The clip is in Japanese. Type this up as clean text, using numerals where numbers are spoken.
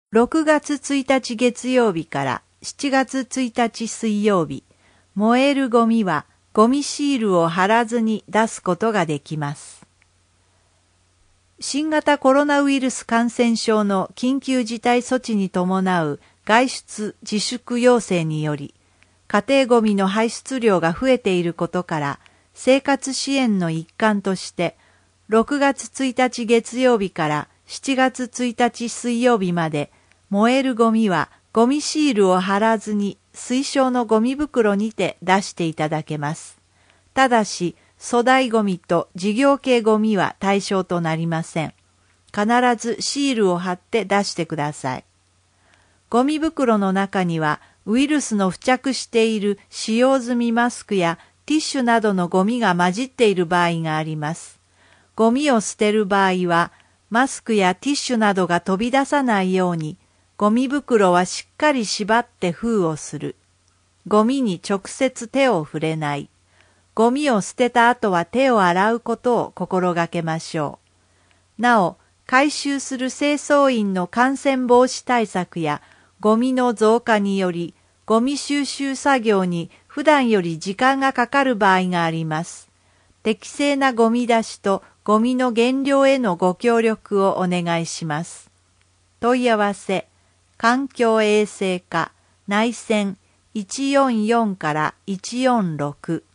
6月1日月曜日から7月1日水曜日、燃えるゴミはゴミシールを貼らずに出すことができます。新型コロナウイルス感染症の緊急事態措置に伴う外出自粛要請により、家庭ゴミの排出量が増えていることから、生活支援の一環として、6月1日月曜日から7月1日水曜日まで、燃えるゴミはゴミシールを貼らずに推奨のゴミ袋にて出していただけます。ただし、粗大ゴミと事業系ゴミは対象となりません。必ずシールを貼って出してください。ゴミ袋の中にはウイルスの付着している使用済みマスクやティッシュなどのゴミが混じっている場合があります。ゴミを捨てる場合は、マスクやティッシュなどが飛び出さないように、ゴミ袋はしっかり縛って封をする。ゴミに直接手を触れない。ゴミを捨てた後は手を洗うことを心がけましょう。なお、回収する清掃員の感染防止対策やゴミの増加により、ゴミ収集作業に普段より時間がかかる場合があります。適正なゴミ出しとゴミの減量へのご協力をお願いします。問い合わせ、環境衛生課内線144から146